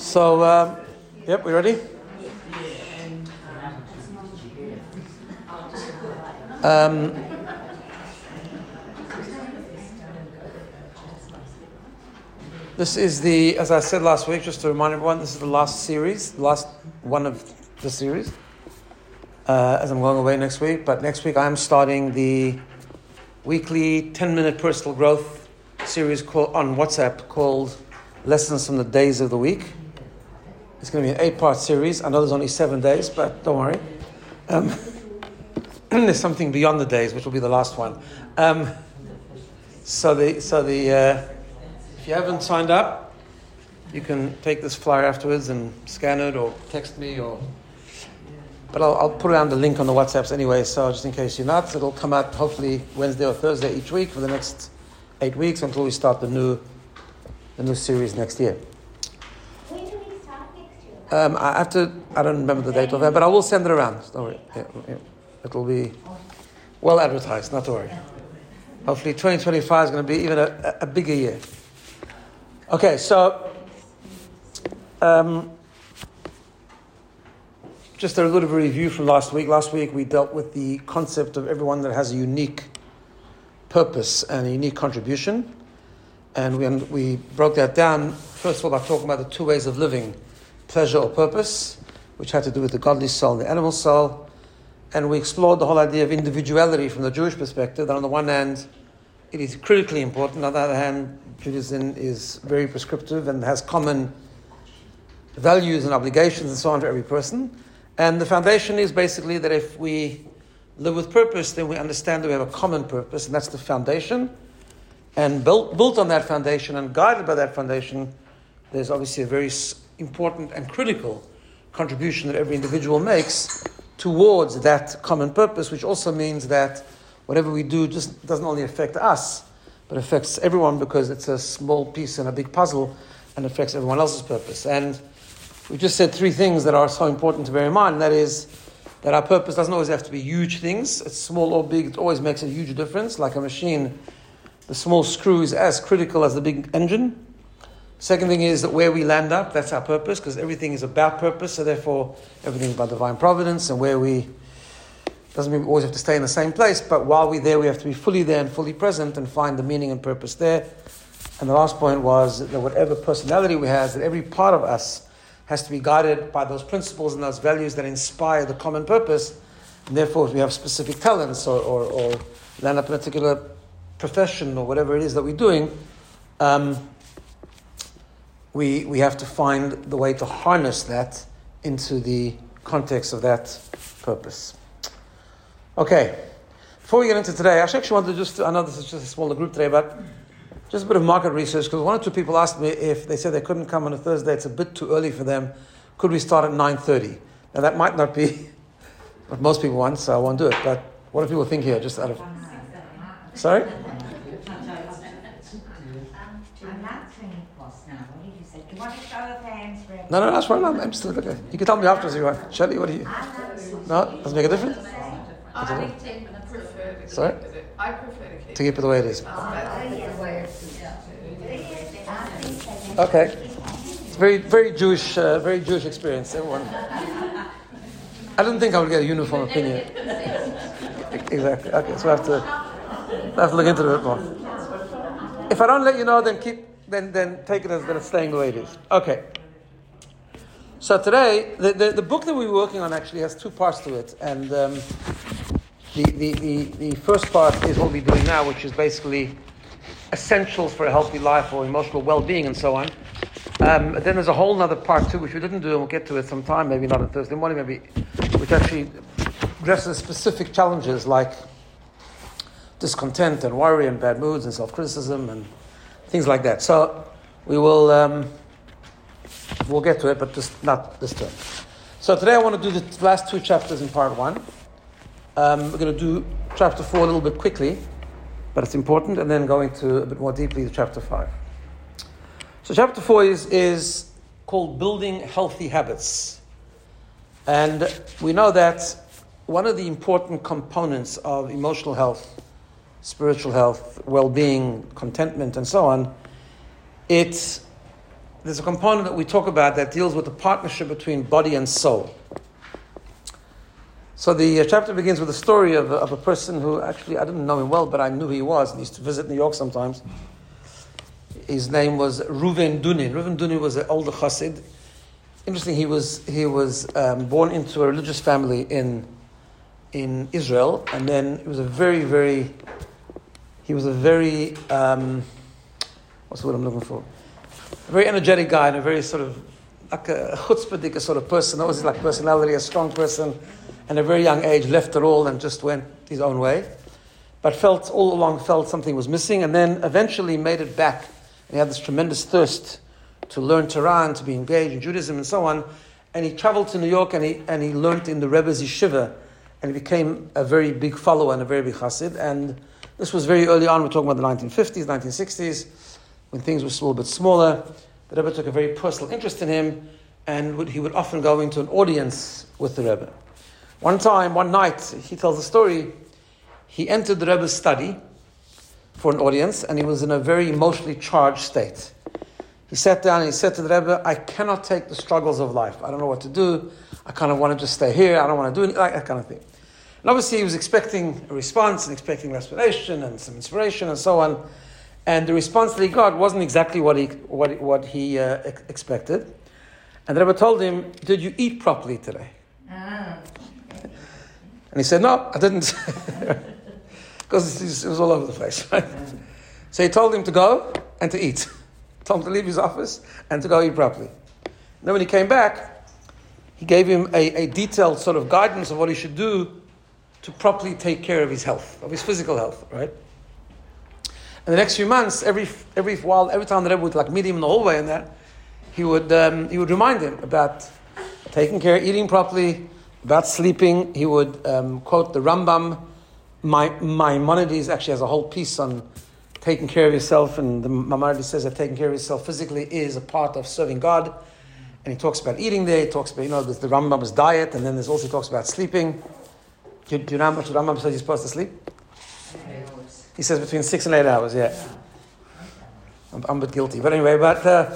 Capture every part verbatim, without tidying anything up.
So, um, yep, we ready? Um, this is the, as I said last week, just to remind everyone, this is the last series, the last one of the series, uh, as I'm going away next week. But next week I'm starting the weekly ten-minute personal growth series called, on WhatsApp called Lessons from the Days of the Week. It's going to be an eight-part series. I know there's only seven days, but don't worry. Um, there's something beyond the days, which will be the last one. Um, so the so the uh, if you haven't signed up, you can take this flyer afterwards and scan it or text me, or. But I'll, I'll put around the link on the WhatsApps anyway. So just in case you're not, it'll come out hopefully Wednesday or Thursday each week for the next eight weeks until we start the new the new series next year. When do we start next year? Um, I have to. I don't remember the date of that, but I will send it around. Don't worry. Yeah, yeah. It'll be well advertised. Not to worry. Hopefully, twenty twenty-five is going to be even a, a bigger year. Okay, so um, just a little bit of a review from last week. Last week we dealt with the concept of everyone that has a unique purpose and a unique contribution, and we we broke that down first of all by talking about the two ways of living: pleasure or purpose, which had to do with the godly soul and the animal soul. And we explored the whole idea of individuality from the Jewish perspective, that on the one hand, it is critically important. On the other hand, Judaism is very prescriptive and has common values and obligations and so on for every person. And the foundation is basically that if we live with purpose, then we understand that we have a common purpose, and that's the foundation. And built, built on that foundation and guided by that foundation, there's obviously a very important and critical contribution that every individual makes towards that common purpose, which also means that whatever we do just doesn't only affect us, but affects everyone, because it's a small piece in a big puzzle and affects everyone else's purpose. And we just said three things that are so important to bear in mind, and that is that our purpose doesn't always have to be huge things. It's small or big, it always makes a huge difference. Like a machine, the small screw is as critical as the big engine. Second thing is that where we land up, that's our purpose, because everything is about purpose, so therefore everything is about divine providence, and where we, doesn't mean we always have to stay in the same place, but while we're there, we have to be fully there and fully present and find the meaning and purpose there. And the last point was that whatever personality we have, that every part of us has to be guided by those principles and those values that inspire the common purpose, and therefore if we have specific talents or, or, or land up in a particular profession or whatever it is that we're doing, um, We we have to find the way to harness that into the context of that purpose. Okay, before we get into today, I actually wanted to just, I know this is just a smaller group today, but just a bit of market research, because one or two people asked me if they said they couldn't come on a Thursday, it's a bit too early for them, could we start at nine thirty? Now that might not be what most people want, so I won't do it, but what do people think here, just out of... Sorry? No, no, that's fine. I'm, I'm still okay. You can tell me afterwards if you want. Shelley, what do you? No, doesn't make a difference. I prefer to Sorry? keep it. I prefer to keep To keep it the way it is. it. Okay. It's very, very Jewish, uh, very Jewish experience. Everyone. I didn't think I would get a uniform opinion. Exactly. Okay, so I have to, I have to look into it a bit more. If I don't let you know, then keep, then then take it as that it's staying the way it is. Okay. So today, the, the, the book that we were working on actually has two parts to it. And um, the, the, the, the first part is what we're doing now, which is basically essentials for a healthy life or emotional well-being and so on. Um, then there's a whole other part too, which we didn't do, and we'll get to it sometime, maybe not on Thursday morning, maybe, which actually addresses specific challenges like discontent and worry and bad moods and self-criticism and things like that. So we will... Um, We'll get to it, but just not this term. So today I want to do the last two chapters in part one. Um, we're going to do chapter four a little bit quickly, but it's important, and then go into a bit more deeply to chapter five. So chapter four is, is called Building Healthy Habits. And we know that one of the important components of emotional health, spiritual health, well-being, contentment, and so on, it's there's a component that we talk about that deals with the partnership between body and soul. So the uh, chapter begins with a story of, of a person who actually, I didn't know him well, but I knew who he was. He used to visit New York sometimes. His name was Reuven Dunin. Reuven Dunin was an older chassid. Interesting, he was he was um, born into a religious family in in Israel, and then he was a very, very, he was a very, um, what's the word I'm looking for? A very energetic guy and a very sort of, like a chutzpahdik sort of person, always like personality, a strong person. And at a very young age, left it all and just went his own way. But felt, all along felt something was missing, and then eventually made it back. And he had this tremendous thirst to learn Torah and to be engaged in Judaism and so on. And he traveled to New York and he and he learned in the Rebbe's yeshiva, and he became a very big follower and a very big chassid. And this was very early on, we're talking about the nineteen fifties, nineteen sixties, when things were still a bit smaller. The Rebbe took a very personal interest in him, and would, he would often go into an audience with the Rebbe. One time, one night, he tells the story, he entered the Rebbe's study for an audience, and he was in a very emotionally charged state. He sat down and he said to the Rebbe, I cannot take the struggles of life. I don't know what to do. I kind of want to just stay here. I don't want to do anything, like that kind of thing. And obviously he was expecting a response and expecting an explanation and some inspiration and so on. And the response that he got wasn't exactly what he what, what he uh, ex- expected. And the Rebbe told him, did you eat properly today? Ah. And he said, no, I didn't. Because it was all over the place, right? So he told him to go and to eat. Told him to leave his office and to go eat properly. And then when he came back, he gave him a, a detailed sort of guidance of what he should do to properly take care of his health, of his physical health, right? And the next few months, every every while, every time the Rebbe would like meet him in the hallway and that, he would um, he would remind him about taking care, eating properly, about sleeping. He would um, quote the Rambam. My Maimonides actually has a whole piece on taking care of yourself, and the Maimonides says that taking care of yourself physically is a part of serving God. And he talks about eating there. He talks about, you know, the Rambam's diet, and then there's also he talks about sleeping. Do, do you know how much the Rambam says you're supposed to sleep? He says between six and eight hours. Yeah, I'm, I'm a bit guilty, but anyway, but uh,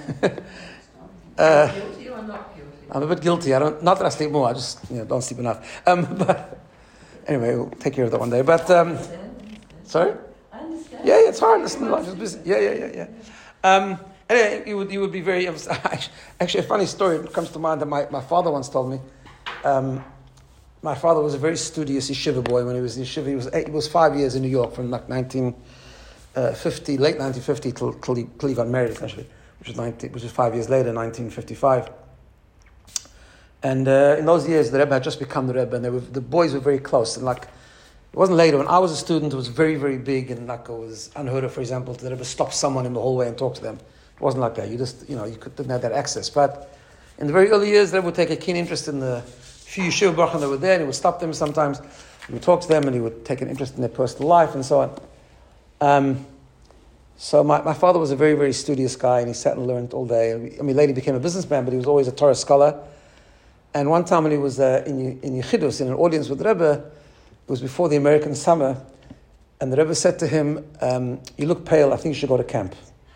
uh, Guilty or not guilty? I'm a bit guilty. I don't, not that I sleep more. I just, you know, don't sleep enough. Um, but anyway, we'll take care of that one day. But um, sorry. I understand. Yeah, yeah, it's hard. Listen, life is busy. Yeah, yeah, yeah, yeah. Um, anyway, you would you would be very actually a funny story comes to mind that my, my father once told me. Um, my father was a very studious yeshiva boy when he was in yeshiva. He was eight, he was five years in New York from like nineteen fifty, late nineteen fifty till, till, he, till he got married essentially, which was ninety, which was five years later, nineteen fifty-five. And uh, in those years, the Rebbe had just become the Rebbe, and they were, the boys were very close. And like, it wasn't later. When I was a student, it was very, very big, and like it was unheard of, for example, to the Rebbe stop someone in the hallway and talk to them. It wasn't like that. You just, you know, you could, didn't have that access. But in the very early years, the Rebbe would take a keen interest in the few yeshiva brachim that were there, and he would stop them sometimes. He would talk to them, and he would take an interest in their personal life and so on. Um, so my, my father was a very, very studious guy, and he sat and learned all day. I mean, he later became a businessman, but he was always a Torah scholar. And one time when he was uh, in in Yechidus, in an audience with the Rebbe, it was before the American summer, and the Rebbe said to him, um, you look pale, I think you should go to camp.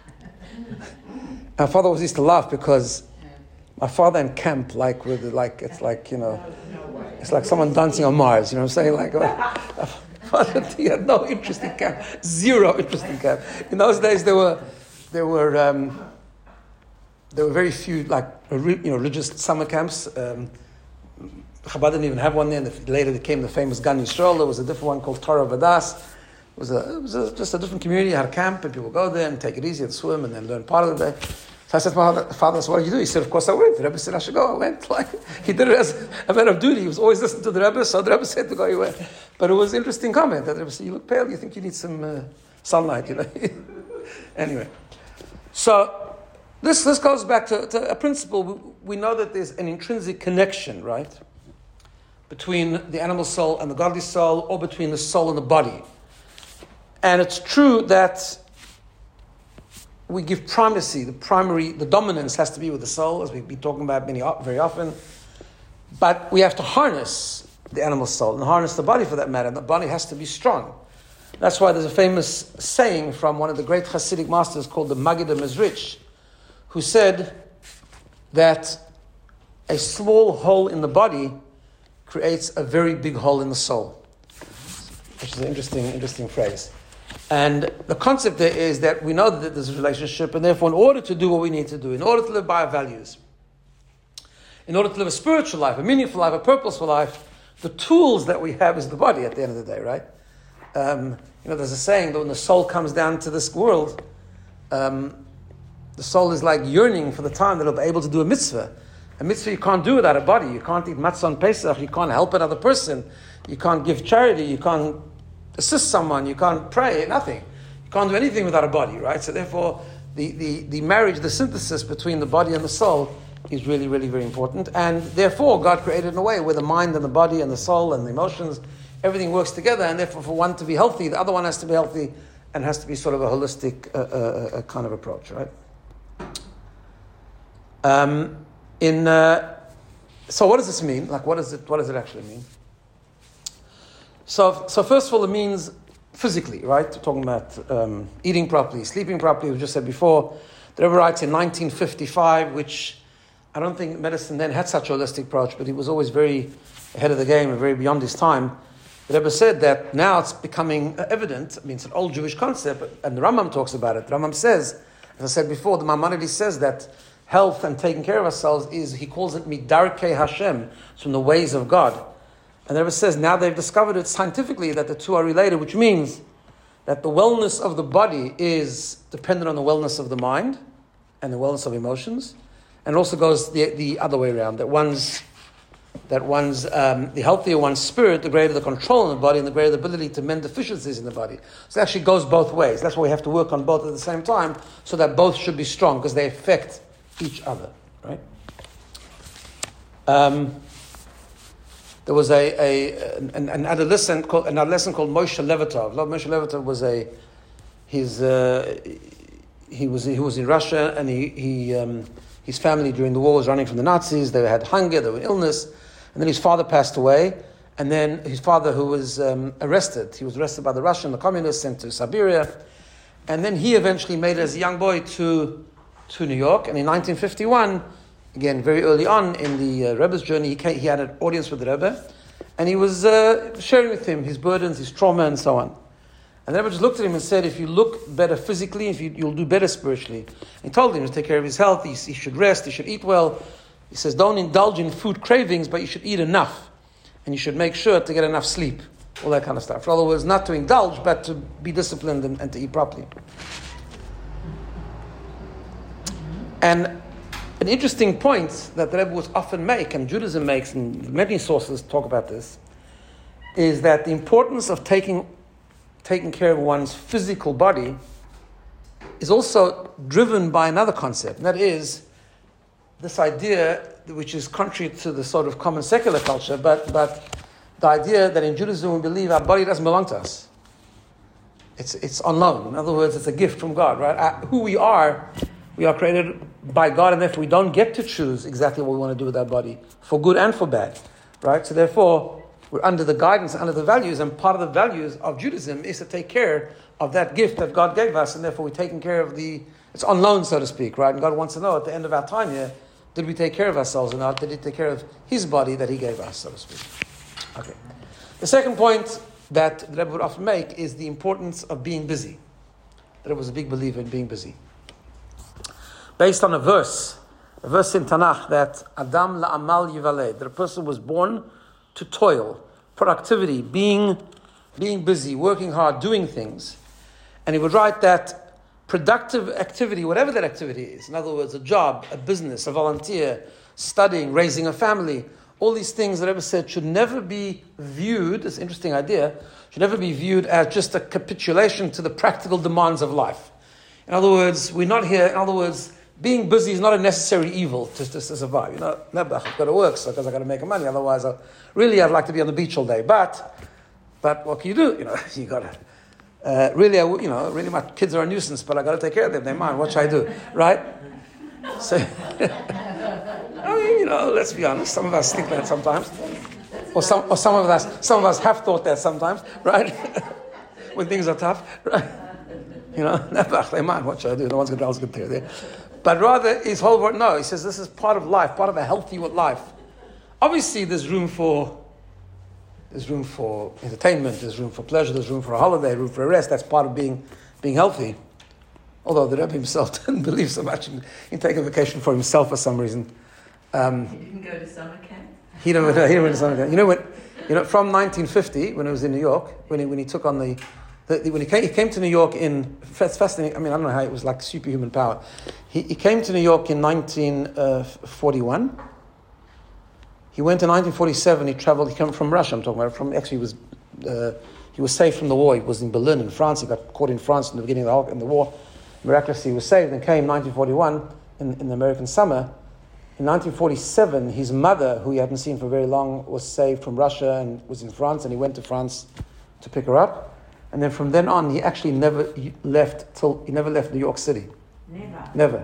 My father always used to laugh because my father in camp, like with like it's like, you know, it's like someone dancing on Mars, you know what I'm saying? Like, father, he had no interest in camp, zero interest in camp. In those days, there were there were um, there were very few like you know religious summer camps. Um, Chabad didn't even have one there. And later there came the famous Gan Yisrael. There was a different one called Torah Vadas. It was a it was a, just a different community. Had a camp, and people go there and take it easy and swim, and then learn part of the day. So I said to my father, so what did you do? He said, of course I went. The Rebbe said I should go. I went. Like he did it as a matter of duty. He was always listening to the Rebbe, so the Rebbe said to go. He went. But it was an interesting comment. That the Rebbe said, "You look pale. You think you need some uh, sunlight?" You know. Anyway, so this this goes back to, to a principle. We, we know that there's an intrinsic connection, right, between the animal soul and the godly soul, or between the soul and the body. And it's true that we give primacy, the primary, the dominance has to be with the soul, as we've been talking about many, very often. But we have to harness the animal soul and harness the body for that matter. The body has to be strong. That's why there's a famous saying from one of the great Hasidic masters called the Maggid Mezrich, who said that a small hole in the body creates a very big hole in the soul, which is an interesting, interesting phrase. And the concept there is that we know that there's a relationship, and therefore in order to do what we need to do, in order to live by our values, in order to live a spiritual life, a meaningful life, a purposeful life, the tools that we have is the body at the end of the day, right? Um, you know, there's a saying that when the soul comes down to this world, um, the soul is like yearning for the time that it'll be able to do a mitzvah. A mitzvah you can't do without a body. You can't eat matzah on Pesach. You can't help another person. You can't give charity. You can't assist someone. You can't pray. Nothing. You can't do anything without a body, right? So therefore, the, the, the marriage, the synthesis between the body and the soul is really, really very important. And therefore, God created in a way where the mind and the body and the soul and the emotions, everything works together. And therefore, for one to be healthy, the other one has to be healthy and has to be sort of a holistic uh, uh, uh, kind of approach, right? Um, in uh, so, what does this mean? Like, what does it? What does it actually mean? So, so first of all, it means physically, right? We're talking about um, eating properly, sleeping properly. We just said before. The Rebbe writes in nineteen fifty-five, which I don't think medicine then had such a holistic approach, but he was always very ahead of the game and very beyond his time. The Rebbe said that now it's becoming evident. I mean, it's an old Jewish concept, and the Rambam talks about it. The Rambam says, as I said before, the Maimonides says that health and taking care of ourselves is, he calls it midarkei Hashem, it's from the ways of God. And the Rebbe says now they've discovered it scientifically that the two are related, which means that the wellness of the body is dependent on the wellness of the mind and the wellness of emotions. And it also goes the, the other way around, that one's, that one's um, the healthier one's spirit, the greater the control in the body and the greater the ability to mend deficiencies in the body. So it actually goes both ways. That's why we have to work on both at the same time, so that both should be strong, because they affect each other, right? Um, there was a, a an, an adolescent called an adolescent called Moshe Levatov. Moshe Levatov was a his uh, he was he was in Russia, and he he um, his family during the war was running from the Nazis. They had hunger, they were illness, and then his father passed away. And then his father, who was um, arrested, he was arrested by the Russian, the communists, sent to Siberia, and then he eventually made it as a young boy to. to New York, and in nineteen fifty-one, again, very early on in the uh, Rebbe's journey, he, came, he had an audience with the Rebbe, and he was uh, sharing with him his burdens, his trauma, and so on. And the Rebbe just looked at him and said, if you look better physically, if you, you'll do better spiritually. And he told him to take care of his health, he, he should rest, he should eat well. He says, don't indulge in food cravings, but you should eat enough, and you should make sure to get enough sleep, all that kind of stuff. In other words, not to indulge, but to be disciplined and, and to eat properly. And an interesting point that the Rebbe would often make, and Judaism makes, and many sources talk about this, is that the importance of taking taking care of one's physical body is also driven by another concept, and that is this idea, which is contrary to the sort of common secular culture, but, but the idea that in Judaism we believe our body doesn't belong to us. It's, it's on loan. In other words, it's a gift from God, right? Uh, who we are, we are created by God, and therefore we don't get to choose exactly what we want to do with our body, for good and for bad, right? So therefore, we're under the guidance, under the values, and part of the values of Judaism is to take care of that gift that God gave us, and therefore we're taking care of the, it's on loan, so to speak, right? And God wants to know at the end of our time here, did we take care of ourselves or not? Did He take care of His body that He gave us, so to speak? Okay. The second point that the Rebbe would often make is the importance of being busy. The Rebbe was a big believer in being busy. Based on a verse, a verse in Tanakh that Adam la'amal yivaled, that a person was born to toil, productivity, being, being busy, working hard, doing things. And he would write that productive activity, whatever that activity is, in other words, a job, a business, a volunteer, studying, raising a family, all these things that Rebbe said should never be viewed, this interesting idea, should never be viewed as just a capitulation to the practical demands of life. In other words, we're not here, in other words, being busy is not a necessary evil to, to, to survive. You know, I've got to work so because I've got to make money. Otherwise, I, really, I'd like to be on the beach all day. But, but what can you do? You know, you got to. Uh, really, I, you know, really, my kids are a nuisance, but I got to take care of them. They're mine. What should I do? Right? So, I mean, you know, let's be honest. Some of us think that sometimes, or some, or some of us, some of us have thought that sometimes, right? When things are tough, right? You know, what should I do? No one's going to else get there. But rather, his whole word, no, he says this is part of life, part of a healthy life. Obviously, there's room for there's room for entertainment, there's room for pleasure, there's room for a holiday, room for a rest. That's part of being being healthy. Although the Rebbe himself didn't believe so much in, in taking vacation for himself for some reason. Um, He didn't go to summer camp? he didn't. He didn't went to summer camp. You know when, you know, from nineteen fifty when he was in New York, when he when he took on the, the, the when he came, he came to New York in. It's fascinating. I mean, I don't know how it was like superhuman power. He he came to New York in nineteen forty-one. He went in nineteen forty-seven. He traveled. He came from Russia. I'm talking about from. Actually, he was uh, he was saved from the war. He was in Berlin, in France. He got caught in France in the beginning of the, in the war. Miraculously, he was saved and came in nineteen forty-one in, in the American summer. In nineteen forty-seven, his mother, who he hadn't seen for very long, was saved from Russia and was in France, and he went to France to pick her up. And then from then on, he actually never left till he never left New York City. Never. Never.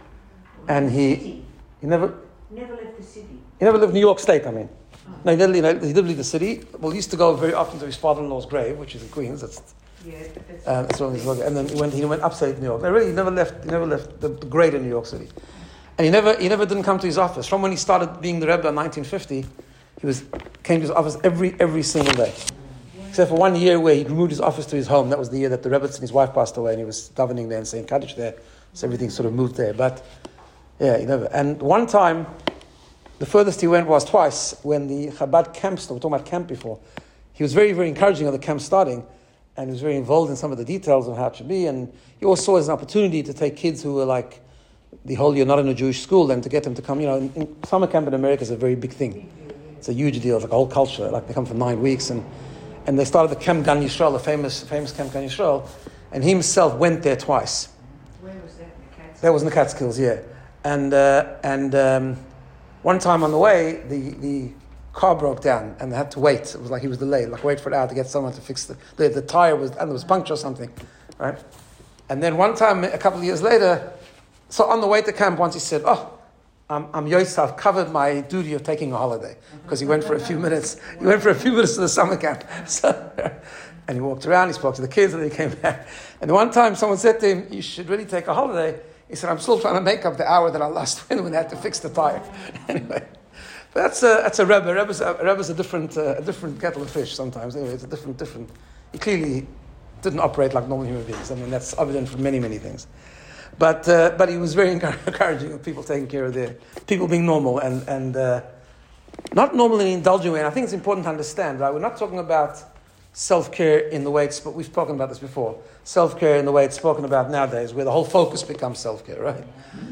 And he City. he never Never left the city. he never lived New York State. I mean, no, he did, you know, he did leave the city. Well, he used to go very often to his father-in-law's grave, which is in Queens. That's Yeah, that's Uh, that's what he's looking. And then he went. He went upstate New York. No, really, he never left. He never left the, the greater New York City. And he never. He never didn't come to his office. From when he started being the Rebbe in nineteen fifty, he was came to his office every every single day, except for one year where he moved his office to his home. That was the year that the Rebbe and his wife passed away, and he was davening there and saying Kaddish there. So everything sort of moved there. But yeah, he never. And one time, the furthest he went was twice when the Chabad camp started. We're talking about camp before. He was very very encouraging of the camp starting. And he was very involved in some of the details of how it should be. And he also saw it as an opportunity to take kids who were like the whole year not in a Jewish school and to get them to come. You know, in, in summer camp in America is a very big thing. It's a huge deal. It's like a whole culture. Like they come for nine weeks. And, and they started the Camp Gan Yisrael, the famous famous Camp Gan Yisrael. And he himself went there twice. Where was that? In the Catskills? That was in the Catskills, yeah. And uh, and um, one time on the way, the, the car broke down and they had to wait. It was like he was delayed, like wait for an hour to get someone to fix the the, the tire was and there was puncture or something, right? And then one time, a couple of years later, so on the way to camp, once he said, "Oh, I'm I'm Yosef, I've covered my duty of taking a holiday," because he went for a few minutes. He went for a few minutes to the summer camp. So, and he walked around. He spoke to the kids, and then he came back. And one time, someone said to him, "You should really take a holiday." He said, "I'm still trying to make up the hour that I lost when we had to fix the tire." Anyway. But that's a that's a Rebbe. Rebbe's a, Rebbe's a different uh, a different kettle of fish sometimes. Anyway, it's a different different. He clearly didn't operate like normal human beings. I mean, that's evident from many many things. But uh, but he was very encouraging of people taking care of their people being normal and and uh, not normal in an indulgent way. And I think it's important to understand, right? We're not talking about self care in the way it's. But we've spoken about this before. Self care in the way it's spoken about nowadays, where the whole focus becomes self care, right?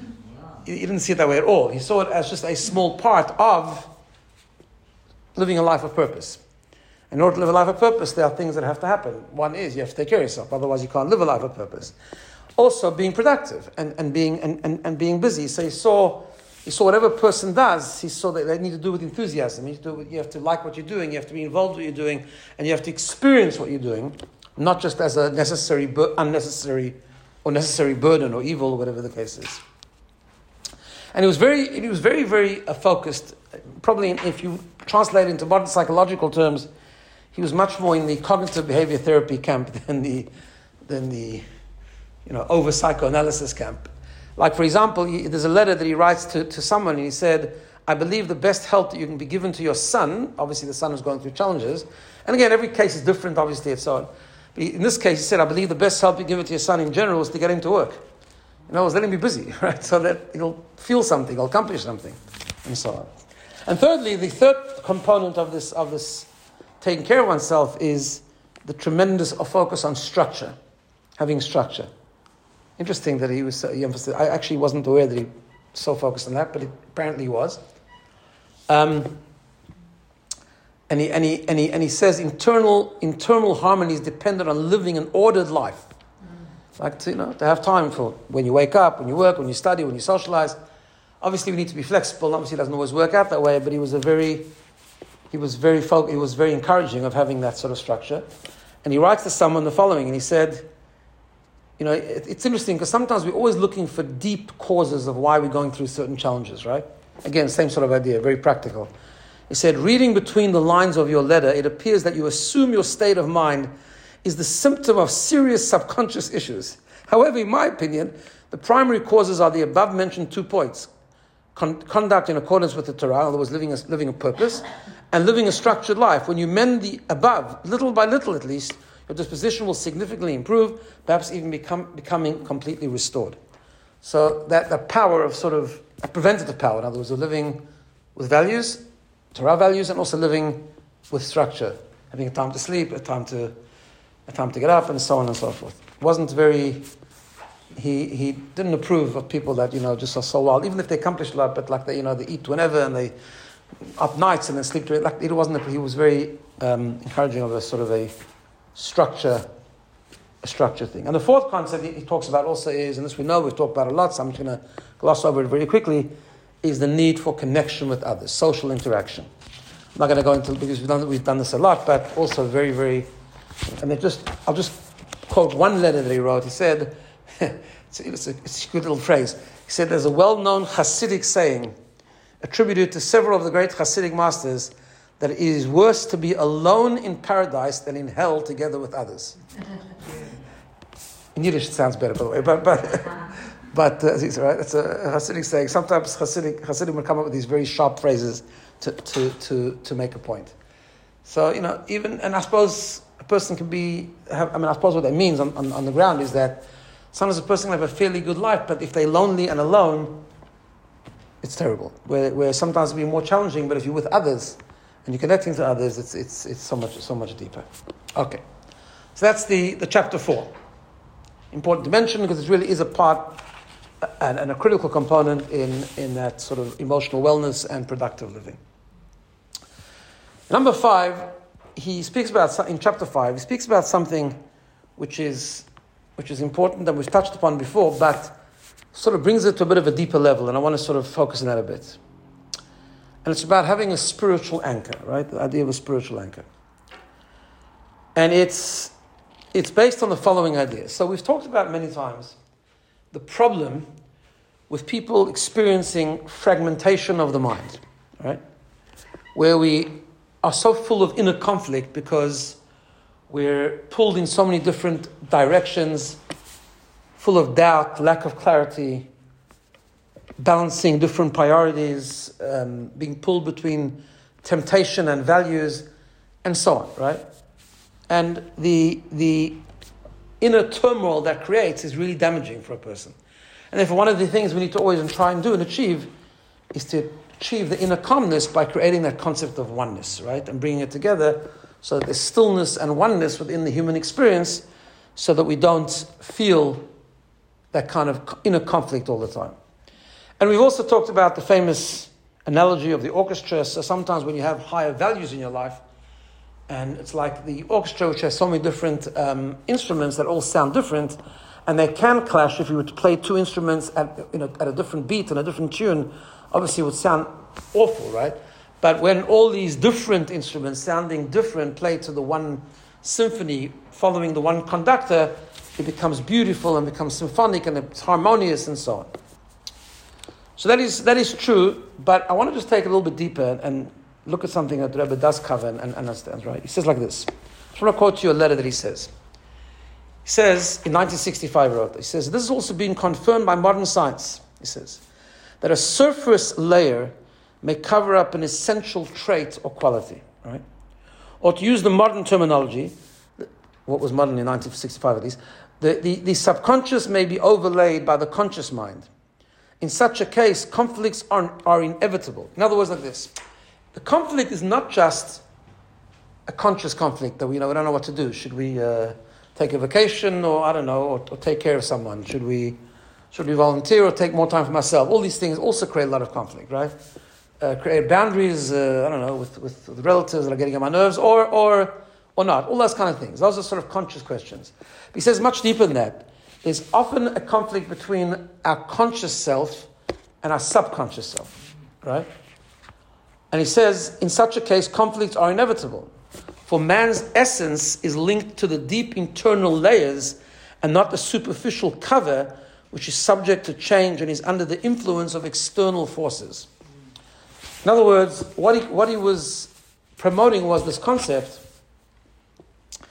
He didn't see it that way at all. He saw it as just a small part of living a life of purpose. In order to live a life of purpose, there are things that have to happen. One is you have to take care of yourself, otherwise you can't live a life of purpose. Also being productive and, and being and, and, and being busy. So he saw he saw whatever a person does, he saw that they need to do with enthusiasm. You have to, you have to like what you're doing, you have to be involved in what you're doing, and you have to experience what you're doing, not just as a necessary bu- unnecessary or necessary burden or evil, or whatever the case is. And he was very, he was very, very uh, focused. Probably, in, if you translate it into modern psychological terms, he was much more in the cognitive behavior therapy camp than the, than the, you know, over psychoanalysis camp. Like, for example, he, there's a letter that he writes to, to someone, and he said, "I believe the best help that you can be given to your son," obviously the son was going through challenges, and again, every case is different, obviously, and so on. But he, in this case, he said, "I believe the best help you give it to your son in general is to get him to work. You know, let him be busy, right? So that he'll feel something, he'll accomplish something, and so on." And thirdly, the third component of this of this taking care of oneself is the tremendous focus on structure, having structure. Interesting that he was so, he emphasized. I actually wasn't aware that he was so focused on that, but it, apparently he was. Um, and he and he and he and he says internal internal harmony is dependent on living an ordered life. Like to, you know, to have time for when you wake up, when you work, when you study, when you socialize. Obviously, we need to be flexible. Obviously, it doesn't always work out that way. But he was a very, he was very, fo- he was very encouraging of having that sort of structure. And he writes to someone the following, and he said, you know, it, it's interesting because sometimes we're always looking for deep causes of why we're going through certain challenges, right? Again, same sort of idea, very practical. He said, "Reading between the lines of your letter, it appears that you assume your state of mind is the symptom of serious subconscious issues. However, in my opinion, the primary causes are the above-mentioned two points. Con- conduct in accordance with the Torah, in other words, living a, living a purpose, and living a structured life. When you mend the above, little by little at least, your disposition will significantly improve, perhaps even become becoming completely restored. So that the power of sort of a preventative power, in other words, of living with values, Torah values, and also living with structure, having a time to sleep, a time to a time to get up, and so on and so forth. It wasn't very. He he didn't approve of people that you know just are so wild, even if they accomplished a lot, but like they you know they eat whenever and they up nights and then sleep during. Like it wasn't. He was very um, encouraging of a sort of a structure, a structure thing. And the fourth concept he, he talks about also is, and this we know we've talked about a lot, so I'm just going to gloss over it very quickly, is the need for connection with others, social interaction. I'm not going to go into because we've done we've done this a lot, but also very very. And they just I'll just quote one letter that he wrote. He said. it's, it's, a, it's a good little phrase. He said there's a well-known Hasidic saying attributed to several of the great Hasidic masters that it is worse to be alone in paradise than in hell together with others. In Yiddish it sounds better, by the way, but but but uh, it's right. It's a Hasidic saying. Sometimes Hasidic Hasidim will come up with these very sharp phrases to to to to make a point. So you know, even and I suppose a person can be. Have, I mean, I suppose what that means on, on, on the ground is that. Sometimes a person can have a fairly good life, but if they're lonely and alone, it's terrible. Where, where sometimes it'll be more challenging, but if you're with others and you're connecting to others, it's it's it's so much so much deeper. Okay, so that's the, the chapter four. Important to mention because it really is a part and, and a critical component in in that sort of emotional wellness and productive living. Number five, he speaks about in chapter five. He speaks about something which is. which is important that we've touched upon before, but sort of brings it to a bit of a deeper level, and I want to sort of focus on that a bit. And it's about having a spiritual anchor, right? The idea of a spiritual anchor. And it's it's based on the following idea. So we've talked about many times the problem with people experiencing fragmentation of the mind, right? Where we are so full of inner conflict because we're pulled in so many different directions, full of doubt, lack of clarity, balancing different priorities, um, being pulled between temptation and values, and so on, right? And the the inner turmoil that creates is really damaging for a person. And therefore, one of the things we need to always try and do and achieve is to achieve the inner calmness by creating that concept of oneness, right? And bringing it together so that there's stillness and oneness within the human experience so that we don't feel that kind of inner conflict all the time. And we've also talked about the famous analogy of the orchestra. So sometimes when you have higher values in your life, and it's like the orchestra which has so many different um, instruments that all sound different, and they can clash if you were to play two instruments at, you know, at a different beat and a different tune, obviously it would sound awful, right? But when all these different instruments sounding different play to the one symphony, following the one conductor, it becomes beautiful and becomes symphonic and it's harmonious and so on. So that is that is true, but I want to just take it a little bit deeper and look at something that the Rebbe does cover and, and understands, right? He says like this. I just want to quote you a letter that he says. He says, in nineteen sixty-five, he wrote, he says, this is also being confirmed by modern science, he says, that a surface layer may cover up an essential trait or quality, right? Or to use the modern terminology, what was modern in nineteen sixty-five at least, the, the, the subconscious may be overlaid by the conscious mind. In such a case, conflicts are, are inevitable. In other words, like this. The conflict is not just a conscious conflict that we, you know, we don't know what to do. Should we uh, take a vacation or, I don't know, or, or take care of someone? Should we should we volunteer or take more time for myself? All these things also create a lot of conflict, right? Uh, create boundaries, uh, I don't know, with, with, with relatives that are getting on my nerves or, or, or not. All those kind of things. Those are sort of conscious questions. But he says much deeper than that. There's often a conflict between our conscious self and our subconscious self, right? And he says, in such a case, conflicts are inevitable. For man's essence is linked to the deep internal layers and not the superficial cover, which is subject to change and is under the influence of external forces. In other words, what he, what he was promoting was this concept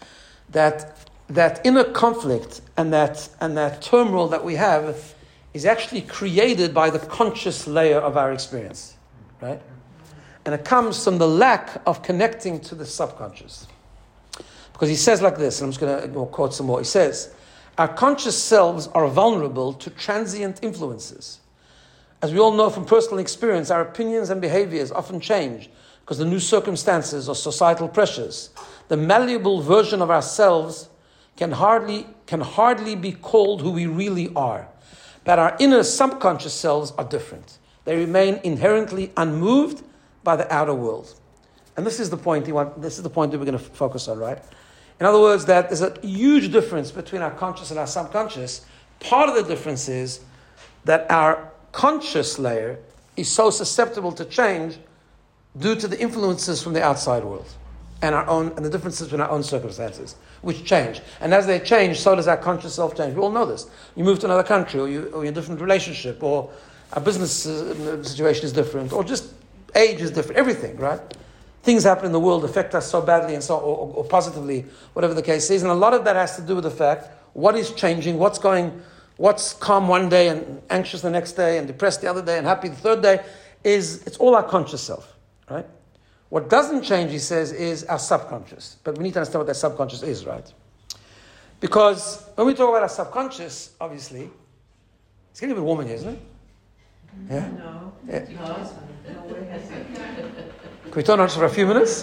that that inner conflict and that and that turmoil that we have is actually created by the conscious layer of our experience, right? And it comes from the lack of connecting to the subconscious. Because he says like this, and I'm just going to quote some more. He says, our conscious selves are vulnerable to transient influences. As we all know from personal experience, our opinions and behaviors often change because of new circumstances or societal pressures. The malleable version of ourselves can hardly, can hardly be called who we really are. But our inner subconscious selves are different. They remain inherently unmoved by the outer world. And this is the point you want, this is the point that we're going to f- focus on, right? In other words, that there's a huge difference between our conscious and our subconscious. Part of the difference is that our conscious layer is so susceptible to change due to the influences from the outside world and our own and the differences between our own circumstances, which change. And as they change, so does our conscious self change. We all know this. You move to another country, or, you, or you're in a different relationship, or a business uh, situation is different, or just age is different, everything, right? Things happen in the world affect us so badly and so, or, or positively, whatever the case is. And a lot of that has to do with the fact, what is changing, what's going, what's calm one day and anxious the next day and depressed the other day and happy the third day, is, it's all our conscious self, right? What doesn't change, he says, is our subconscious. But we need to understand what that subconscious is, right? Because when we talk about our subconscious, obviously, it's getting a bit warm in here, isn't it? Yeah? No. Yeah. No, where has it? Can we turn on just for a few minutes?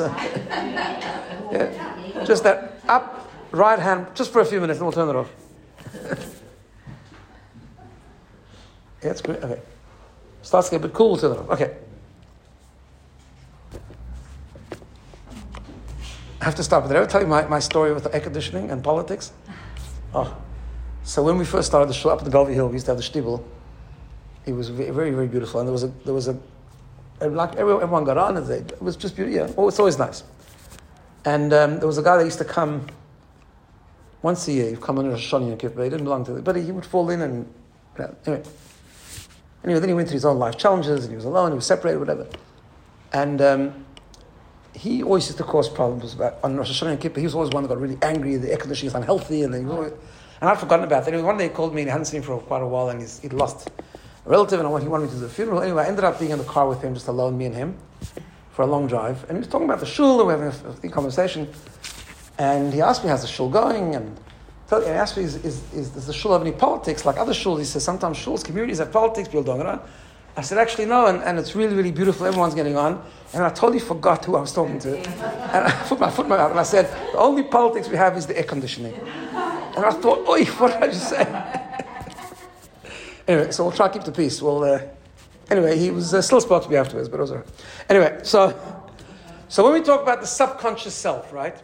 Yeah. Just that up, right hand, just for a few minutes, then we'll turn it off. Yeah, it's great. Okay. Starts to get a bit cool, we'll turn it off. Okay. I have to stop. Did I ever tell you my, my story with the air conditioning and politics? Oh. So when we first started the show up in the Bellevue Hill, we used to have the shtibel. It was very, very beautiful. And there was a, there was a, and like everyone, everyone got on, and they, it was just beautiful. Yeah, oh, it's always nice. And um, there was a guy that used to come once a year. He'd come on a Shani and Kippur. He didn't belong to it, but he, he would fall in and you know, anyway. Anyway, then he went through his own life challenges, and he was alone, he was separated, whatever. And um, he always used to cause problems about, on Rosh Hashanah and Kippur. He was always one that got really angry. The air conditioning is unhealthy, and, he was always, and I'd forgotten about that. Anyway, one day he called me, and he hadn't seen him for quite a while, and he's, he'd lost a relative, and he wanted me to do the funeral. Anyway, I ended up being in the car with him, just alone, me and him, for a long drive. And he was talking about the shul, and we were having a, a conversation. And he asked me, how's the shul going? And he asked me, is, is, is, does the shul have any politics? Like other shuls, he says, sometimes shuls, communities have politics, people don't get on. I said, actually, no, and, and it's really, really beautiful. Everyone's getting on. And I totally forgot who I was talking to. And I put my foot in my mouth, and I said, the only politics we have is the air conditioning. And I thought, oi, what did I just say? Anyway, so we'll try to keep the peace. We'll, uh, anyway, he was uh, still spoke to me afterwards, but it was all right. Anyway, so, so when we talk about the subconscious self, right?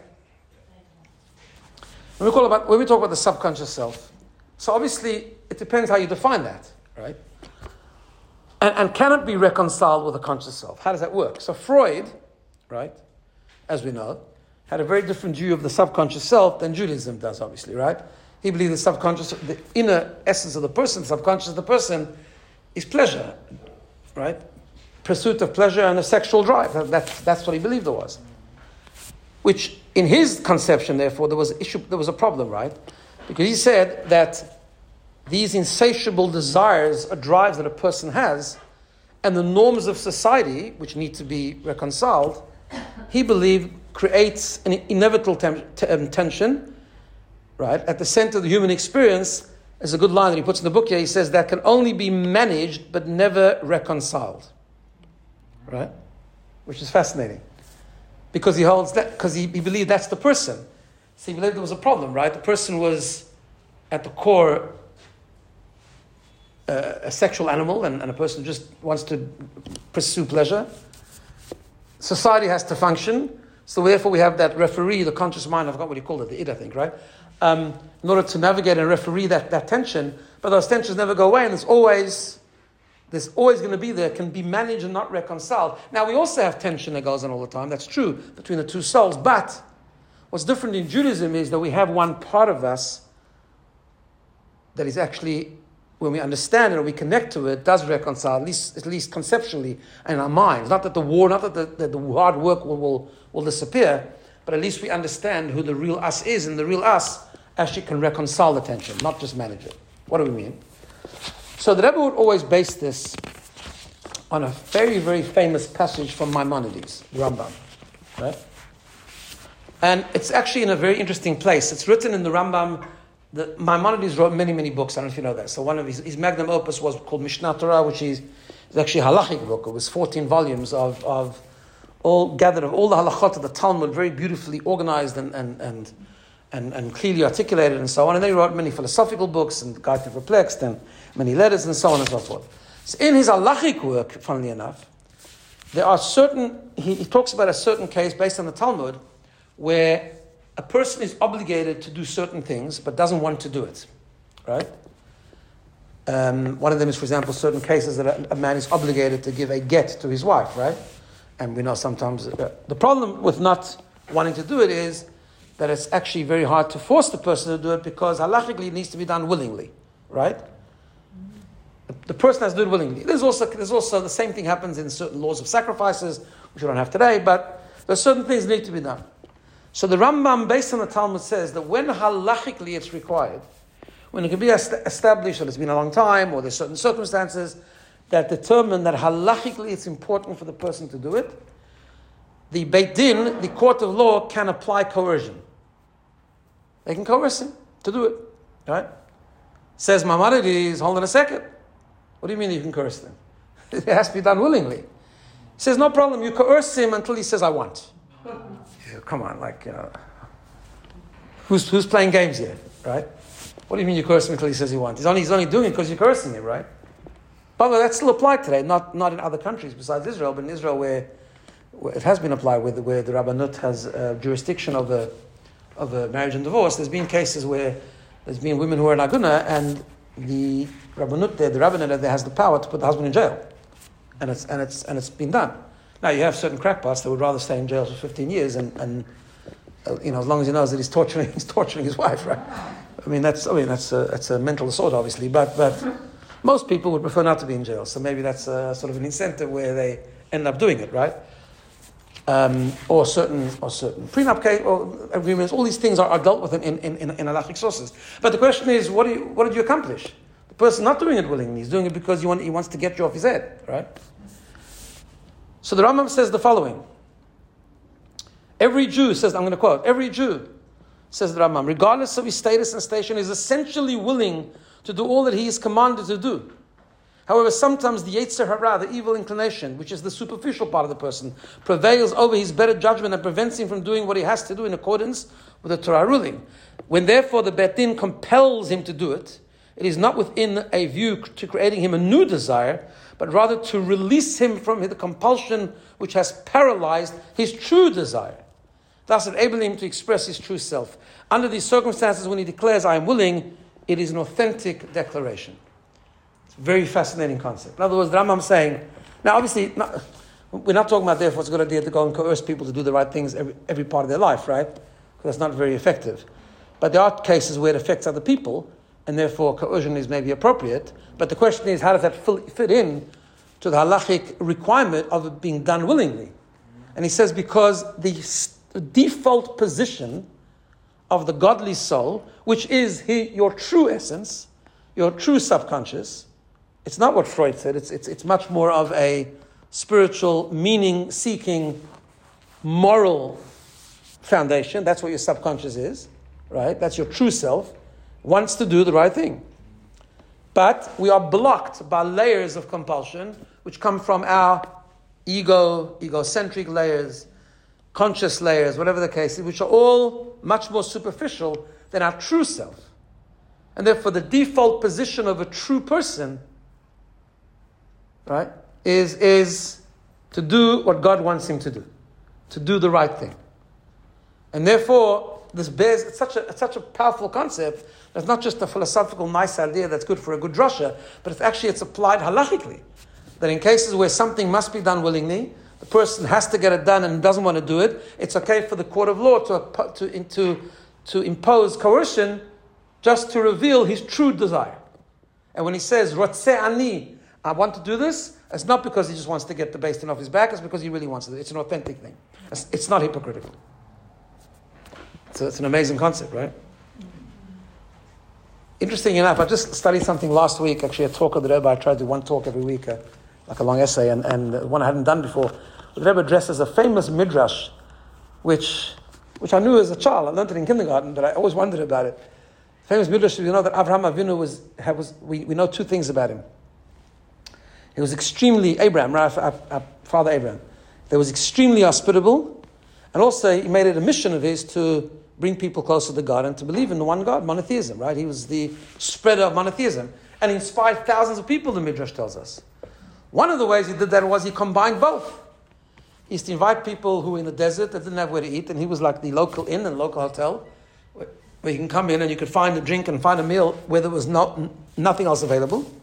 When we, call about, when we talk about the subconscious self, so obviously it depends how you define that, right? And, and can it be reconciled with the conscious self? How does that work? So Freud, right, as we know, had a very different view of the subconscious self than Judaism does, obviously, right? He believed the subconscious, the inner essence of the person, the subconscious of the person, is pleasure, right? Pursuit of pleasure and a sexual drive. That, that's, that's what he believed there was. Which, in his conception, therefore, there was an issue, there was a problem, right? Because he said that these insatiable desires or drives that a person has, and the norms of society, which need to be reconciled, he believed creates an inevitable tem- t- um, tension, right? At the center of the human experience, there's a good line that he puts in the book here. He says that can only be managed but never reconciled, right? Which is fascinating, because he holds that because he, he believed that's the person. So he believed there was a problem, right? The person was at the core uh, a sexual animal, and, and a person just wants to pursue pleasure. Society has to function, so therefore we have that referee, the conscious mind. I forgot what he called it, the id, I think, right? Um, in order to navigate and referee that, that tension, but those tensions never go away, and there's always there's always going to be there, can be managed and not reconciled. Now, we also have tension that goes on all the time, that's true, between the two souls, but what's different in Judaism is that we have one part of us that is actually, when we understand it or we connect to it, does reconcile, at least at least conceptually, in our minds. Not that the war, not that the, that the hard work will, will, will disappear, but at least we understand who the real us is, and the real us actually can reconcile the tension, not just manage it. What do we mean? So the Rebbe would always base this on a very, very famous passage from Maimonides, the Rambam, right? And it's actually in a very interesting place. It's written in the Rambam. The, Maimonides wrote many, many books. I don't know if you know that. So one of his, his magnum opus was called Mishnah Torah, which is, is actually a halachic book. It was fourteen volumes of, of all gathered of all the halachot of the Talmud, very beautifully organized and and and and, and clearly articulated and so on. And then he wrote many philosophical books and Guide to the Perplexed and many letters and so on and so forth. So in his halachic work, funnily enough, there are certain, he, he talks about a certain case based on the Talmud where a person is obligated to do certain things but doesn't want to do it, right? Um, one of them is, for example, certain cases that a, a man is obligated to give a get to his wife, right? And we know sometimes uh, the problem with not wanting to do it is that it's actually very hard to force the person to do it because halachically it needs to be done willingly, right? The, the person has to do it willingly. There's also there's also the same thing happens in certain laws of sacrifices, which we don't have today, but there's certain things that need to be done. So the Rambam, based on the Talmud, says that when halachically it's required, when it can be established that it's been a long time or there's certain circumstances that determine that halachically it's important for the person to do it, the Beit Din, the court of law, can apply coercion. They can coerce him to do it, right? Says Maimonides, hold on a second. What do you mean you can coerce them? It has to be done willingly. He says, no problem, you coerce him until he says, I want. Yeah, come on, like, you know, who's who's playing games here, right? What do you mean you coerce him until he says he wants? He's only, he's only doing it because you're coercing him, right? By the way, that's still applied today, not, not in other countries besides Israel, but in Israel where, where it has been applied, where the, where the Rabbanut has uh, jurisdiction of the of the marriage and divorce. There's been cases where there's been women who are in Aguna and the Rabbanut there, the Rabbinate there has the power to put the husband in jail. And it's and it's and it's been done. Now you have certain crackpots that would rather stay in jail for fifteen years and, and uh, you know, as long as he knows that he's torturing he's torturing his wife, right? I mean that's I mean that's a, that's a mental assault, obviously, but but most people would prefer not to be in jail. So maybe that's a, sort of an incentive where they end up doing it, right? Um, or certain or certain prenup case or agreements. All these things are, are dealt with in in, in, in halachic sources. But the question is, what do you, what did you accomplish? The person not doing it willingly, he's doing it because he, want, he wants to get you off his head, right? So the Rambam says the following. Every Jew, says, I'm going to quote, every Jew, says the Rambam, regardless of his status and station, is essentially willing to do all that he is commanded to do. However, sometimes the Yetzer Hara, the evil inclination, which is the superficial part of the person, prevails over his better judgment and prevents him from doing what he has to do in accordance with the Torah ruling. When therefore the Beit Din compels him to do it, it is not within a view to creating him a new desire, but rather to release him from the compulsion which has paralyzed his true desire, thus enabling him to express his true self. Under these circumstances, when he declares, I am willing, it is an authentic declaration. It's a very fascinating concept. In other words, the Rambam is saying, now obviously, not, we're not talking about therefore it's a good idea to go and coerce people to do the right things every, every part of their life, right? Because that's not very effective. But there are cases where it affects other people, and therefore coercion is maybe appropriate. But the question is, how does that fit in to the halachic requirement of it being done willingly? And he says, because the default position of the godly soul, which is he, your true essence, your true subconscious, it's not what Freud said, it's, it's, it's much more of a spiritual, meaning-seeking, moral foundation. That's what your subconscious is, right? That's your true self, wants to do the right thing. But we are blocked by layers of compulsion, which come from our ego, egocentric layers, conscious layers, whatever the case is, which are all much more superficial than our true self. And therefore the default position of a true person, right, is, is to do what God wants him to do, to do the right thing. And therefore, this bears, it's such a, it's such a powerful concept. It's not just a philosophical nice idea that's good for a good drasha, but it's actually, it's applied halachically. That in cases where something must be done willingly, the person has to get it done and doesn't want to do it, it's okay for the court of law to, to, to, to impose coercion just to reveal his true desire. And when he says, Rotzeh ani, I want to do this, it's not because he just wants to get the Beit Din off his back, it's because he really wants to do it. It's an authentic thing. It's, it's not hypocritical. It's, a, it's an amazing concept, right? Interesting enough, I just studied something last week, actually a talk of the Rebbe. I try to do one talk every week, uh, like a long essay, and, and one I hadn't done before. The Rebbe addresses a famous midrash, which which I knew as a child. I learned it in kindergarten, but I always wondered about it. Famous midrash, you know that Avraham Avinu was, was we, we know two things about him. He was extremely, Abraham, right, our, our father Abraham, he was extremely hospitable, and also he made it a mission of his to bring people closer to God and to believe in the one God, monotheism, right? He was the spreader of monotheism and he inspired thousands of people, the Midrash tells us. One of the ways he did that was he combined both. He used to invite people who were in the desert that didn't have where to eat, and he was like the local inn and local hotel where, where you can come in and you could find a drink and find a meal where there was no, nothing else available.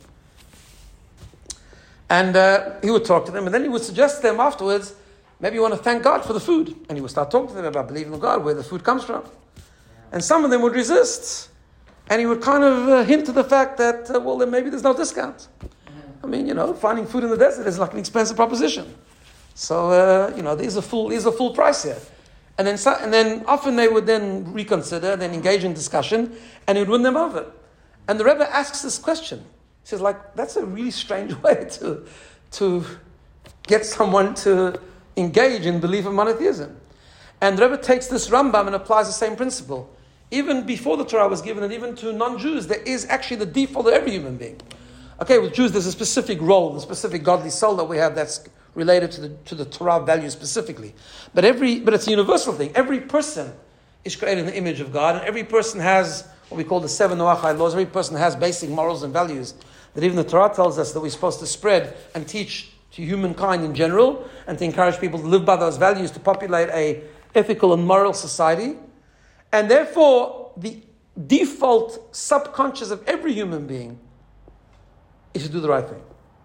And uh, he would talk to them, and then he would suggest to them afterwards, maybe you want to thank God for the food. And he would start talking to them about believing in God, where the food comes from. And some of them would resist. And he would kind of uh, hint to the fact that, uh, well, then maybe there's no discount. I mean, you know, finding food in the desert is like an expensive proposition. So, uh, you know, there's a full, there's a full price here. And then, so, and then often they would then reconsider, then engage in discussion, and he would win them over. And the Rebbe asks this question. He says, like, that's a really strange way to, to get someone to engage in belief in monotheism. And the Rebbe takes this Rambam and applies the same principle. Even before the Torah was given, and even to non-Jews, there is actually the default of every human being. Okay, with Jews, there's a specific role, the specific godly soul that we have that's related to the to the Torah value specifically. But every but it's a universal thing. Every person is created in the image of God, and every person has what we call the seven Noachai laws. Every person has basic morals and values that even the Torah tells us that we're supposed to spread and teach to humankind in general, and to encourage people to live by those values to populate a ethical and moral society. And therefore, the default subconscious of every human being is to do the right thing.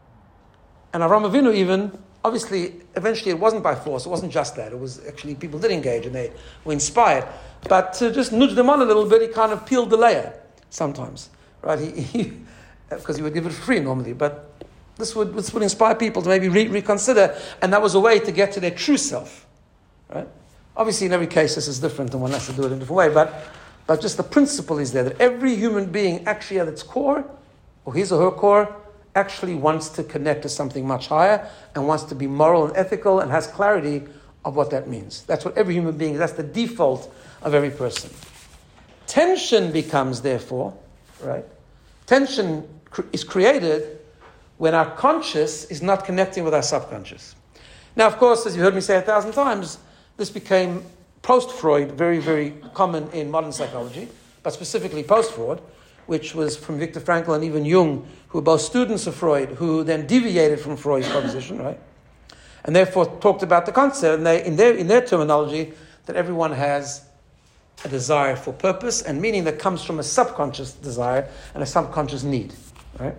And Avraham Avinu even, obviously, eventually it wasn't by force, it wasn't just that, it was actually people did engage and they were inspired. But to just nudge them on a little bit, he kind of peeled the layer sometimes, right? He, he because he would give it for free normally, but This would, this would inspire people to maybe re- reconsider, and that was a way to get to their true self, right? Obviously, in every case, this is different, and one has to do it in a different way, but, but just the principle is there, that every human being actually at its core, or his or her core, actually wants to connect to something much higher, and wants to be moral and ethical, and has clarity of what that means. That's what every human being is. That's the default of every person. Tension becomes, therefore, right? Tension cr- is created when our conscious is not connecting with our subconscious. Now, of course, as you heard me say a thousand times, this became post-Freud very, very common in modern psychology, but specifically post-Freud, which was from Viktor Frankl and even Jung, who were both students of Freud, who then deviated from Freud's proposition, right? And therefore talked about the concept, and they, in their in their terminology, that everyone has a desire for purpose and meaning that comes from a subconscious desire and a subconscious need, right?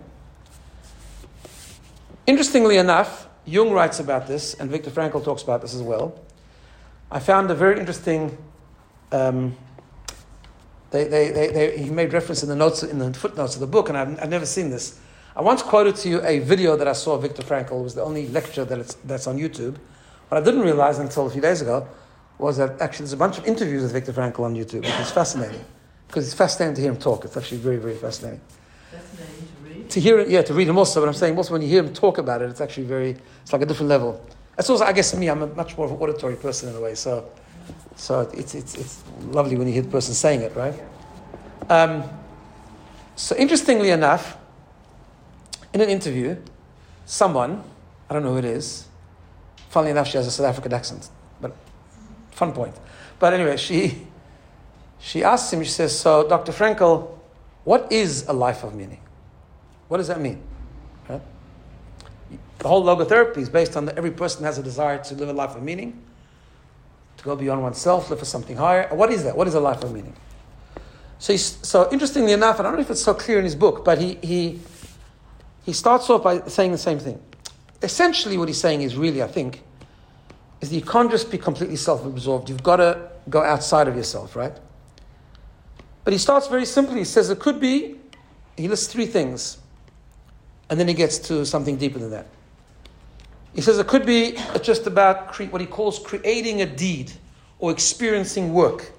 Interestingly enough, Jung writes about this, and Viktor Frankl talks about this as well. I found a very interesting. Um, they, they, they, they, he made reference in the notes, in the footnotes of the book, and I've, I've never seen this. I once quoted to you a video that I saw of Viktor Frankl. It was the only lecture that it's, that's on YouTube. What I didn't realize until a few days ago was that actually there's a bunch of interviews with Viktor Frankl on YouTube, which is fascinating, because it's fascinating to hear him talk. It's actually very, very fascinating. Fascinating to read. To hear it, yeah, to read him also, but I'm saying also when you hear him talk about it, it's actually very, it's like a different level. That's also, I guess, me, I'm a much more of an auditory person in a way, so so it's it's it's lovely when you hear the person saying it, right? Um, so interestingly enough, in an interview, someone, I don't know who it is, funnily enough, she has a South African accent, but fun point. But anyway, she she asks him, she says, so Doctor Frankl, what is a life of meaning? What does that mean? Right? The whole logotherapy is based on that every person has a desire to live a life of meaning, to go beyond oneself, live for something higher. What is that? What is a life of meaning? So, he's, so interestingly enough, and I don't know if it's so clear in his book, but he he he starts off by saying the same thing. Essentially, what he's saying is really, I think, is that you can't just be completely self-absorbed. You've got to go outside of yourself, right? But he starts very simply. He says it could be, he lists three things, and then he gets to something deeper than that. He says it could be just about cre- what he calls creating a deed or experiencing work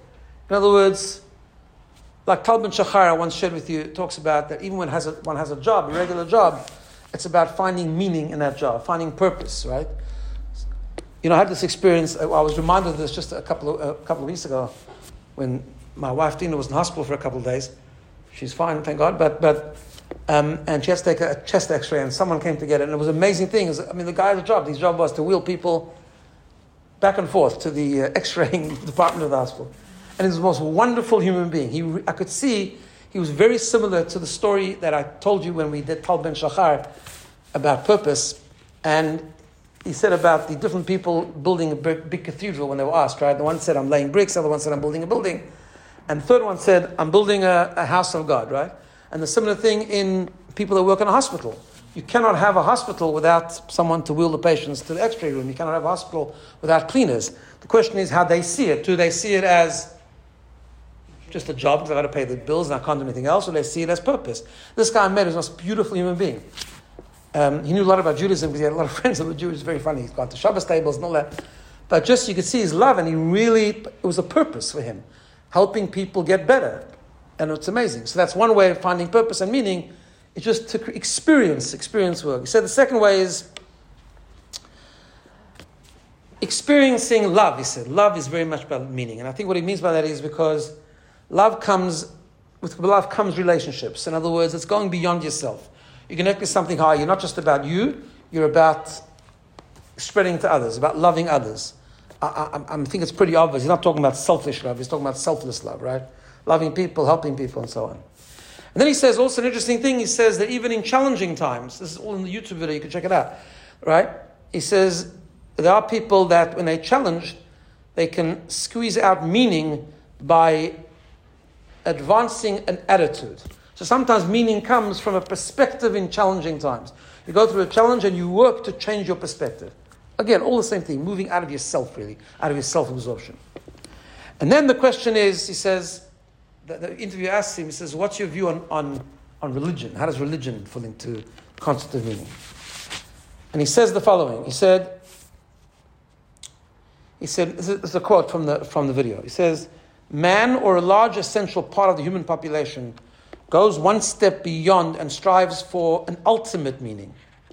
In other words, like Tal Ben Shachar, I once shared with you, talks about that even when has a, one has a job, a regular job, it's about finding meaning in that job, finding purpose, right? You know, I had this experience, I was reminded of this just a couple of, a couple of weeks ago when my wife Dina was in hospital for a couple of days. She's fine, thank God, but, but um, and she had to take a chest x-ray and someone came to get it, and it was an amazing thing. It was, I mean, the guy had a job. His job was to wheel people back and forth to the uh, x-raying department of the hospital. And he was the most wonderful human being. He, I could see he was very similar to the story that I told you when we did Tal Ben Shachar about purpose. And he said about the different people building a big, big cathedral when they were asked, right? The one said, I'm laying bricks. The other one said, I'm building a building. And the third one said, I'm building a, a house of God, right? And the similar thing in people that work in a hospital. You cannot have a hospital without someone to wheel the patients to the x-ray room. You cannot have a hospital without cleaners. The question is how they see it. Do they see it as just a job because I've got to pay the bills and I can't do anything else, or they see it as purpose? This guy I met was the most beautiful human being. Um, he knew a lot about Judaism because he had a lot of friends that were Jews. Very funny. He's gone to Shabbos tables and all that. But just you could see his love, and he really, it was a purpose for him, helping people get better. And it's amazing. So that's one way of finding purpose and meaning. It's just to experience, experience work. He said the second way is experiencing love. He said love is very much about meaning. And I think what he means by that is because love comes, with love comes relationships. In other words, it's going beyond yourself. You connect with something higher. You're not just about you, you're about spreading to others, about loving others. I, I, I think it's pretty obvious. He's not talking about selfish love, he's talking about selfless love, right? Loving people, helping people, and so on. And then he says also an interesting thing. He says that even in challenging times, this is all in the YouTube video, you can check it out, right? He says there are people that when they challenge, they can squeeze out meaning by advancing an attitude. So sometimes meaning comes from a perspective in challenging times. You go through a challenge and you work to change your perspective. Again, all the same thing, moving out of yourself really, out of your self-absorption. And then the question is, he says, the, the interviewer asks him, he says, what's your view on, on, on religion? How does religion fall into the concept of meaning? And he says the following. He said, he said, this is a quote from the, from the video. He says, man, or a large essential part of the human population, goes one step beyond and strives for an ultimate meaning.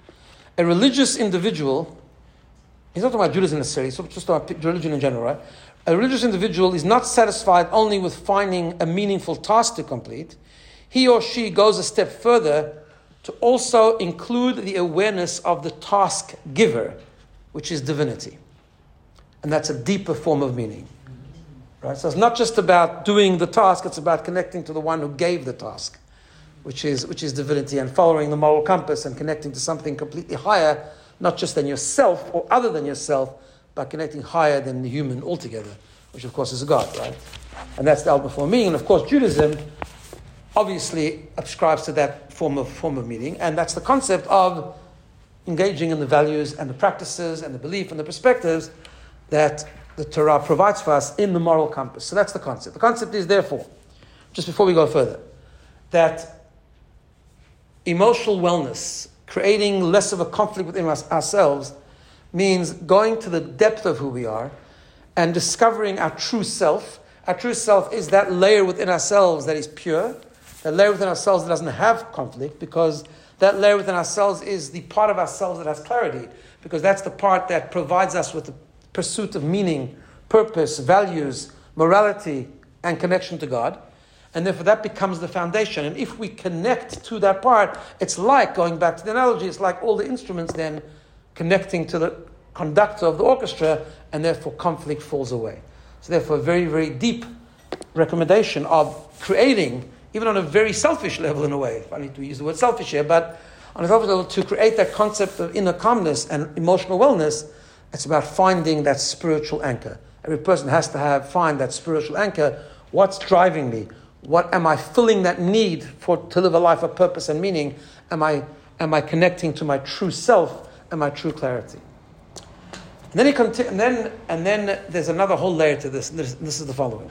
A religious individual, he's not talking about Judaism necessarily, he's just talking about religion in general, right? A religious individual is not satisfied only with finding a meaningful task to complete. He or she goes a step further to also include the awareness of the task giver, which is divinity. And that's a deeper form of meaning. Right? So it's not just about doing the task, it's about connecting to the one who gave the task, which is which is divinity, and following the moral compass and connecting to something completely higher, not just than yourself or other than yourself, but connecting higher than the human altogether, which of course is a God, right? And that's the ultimate form of meaning. And of course Judaism obviously ascribes to that form of form of meaning, and that's the concept of engaging in the values and the practices and the belief and the perspectives that the Torah provides for us in the moral compass. So that's the concept. The concept is, therefore, just before we go further, that emotional wellness, creating less of a conflict within us, ourselves, means going to the depth of who we are and discovering our true self. Our true self is that layer within ourselves that is pure, that layer within ourselves that doesn't have conflict, because that layer within ourselves is the part of ourselves that has clarity, because that's the part that provides us with the pursuit of meaning, purpose, values, morality, and connection to God. And therefore that becomes the foundation. And if we connect to that part, it's like, going back to the analogy, it's like all the instruments then connecting to the conductor of the orchestra, and therefore conflict falls away. So therefore a very, very deep recommendation of creating, even on a very selfish level in a way, if I need to use the word selfish here, but on a selfish level, to create that concept of inner calmness and emotional wellness. It's about finding that spiritual anchor. Every person has to have find that spiritual anchor. What's driving me? What am I filling that need for to live a life of purpose and meaning? Am I am I connecting to my true self and my true clarity? And then he conti- and then and then there's another whole layer to this. And this, this is the following.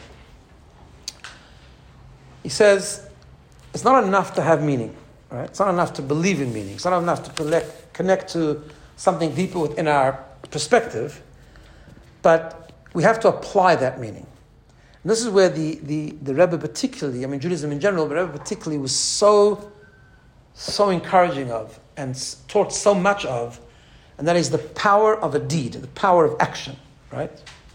He says it's not enough to have meaning, right? It's not enough to believe in meaning. It's not enough to connect, connect to something deeper within our perspective, but we have to apply that meaning. And this is where the, the, the Rebbe particularly, I mean Judaism in general, but Rebbe particularly was so, so encouraging of and taught so much of, and that is the power of a deed, the power of action, right?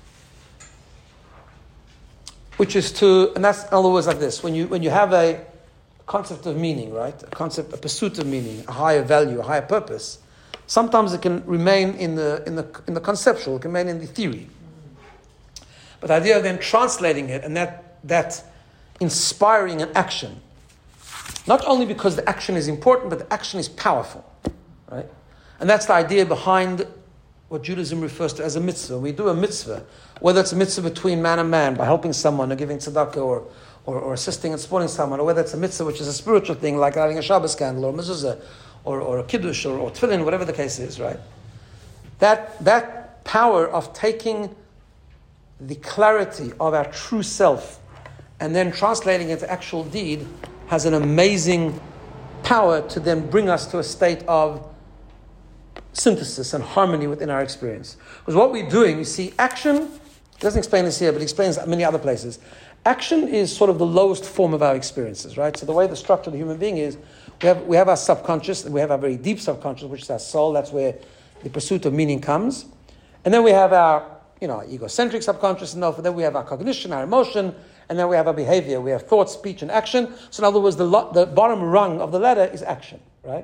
Which is to, and that's in other words like this, when you when you have a concept of meaning, right? A concept, a pursuit of meaning, a higher value, a higher purpose, sometimes it can remain in the in the in the conceptual, it can remain in the theory. But the idea of then translating it and that that inspiring an action, not only because the action is important, but the action is powerful, right? And that's the idea behind what Judaism refers to as a mitzvah. We do a mitzvah, whether it's a mitzvah between man and man, by helping someone or giving tzedakah or, or, or assisting and supporting someone, or whether it's a mitzvah which is a spiritual thing, like lighting a Shabbos candle or mezuzah or, or a kiddush or, or tefillin, whatever the case is, right? That, that power of taking the clarity of our true self and then translating it into actual deed has an amazing power to then bring us to a state of synthesis and harmony within our experience. Because what we're doing, you see, action, it doesn't explain this here, but it explains many other places. Action is sort of the lowest form of our experiences, right? So the way the structure of the human being is, we have we have our subconscious, and we have our very deep subconscious, which is our soul. That's where the pursuit of meaning comes. And then we have our, you know, egocentric subconscious, and then we have our cognition, our emotion, and then we have our behavior. We have thought, speech, and action. So in other words, the, lo- the bottom rung of the ladder is action, right?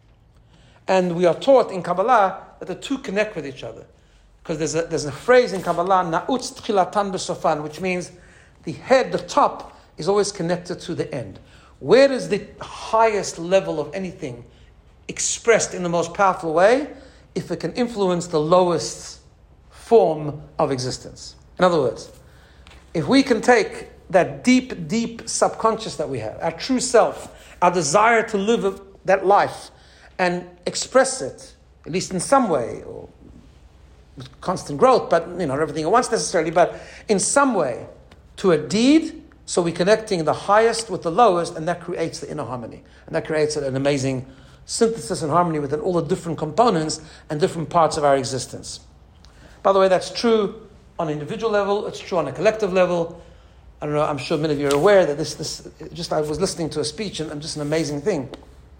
And we are taught in Kabbalah that the two connect with each other. Because there's a, there's a phrase in Kabbalah, na'utz tchilatan b'sofan, which means the head, the top, is always connected to the end. Where is the highest level of anything expressed in the most powerful way? If it can influence the lowest form of existence. In other words, if we can take that deep, deep subconscious that we have, our true self, our desire to live that life, and express it, at least in some way, or with constant growth, but you know, not everything at once necessarily, but in some way, to a deed, so we're connecting the highest with the lowest, and that creates the inner harmony. And that creates an amazing synthesis and harmony within all the different components and different parts of our existence. By the way, that's true on an individual level, it's true on a collective level. I don't know, I'm sure many of you are aware that this, this just I was listening to a speech, and, and just an amazing thing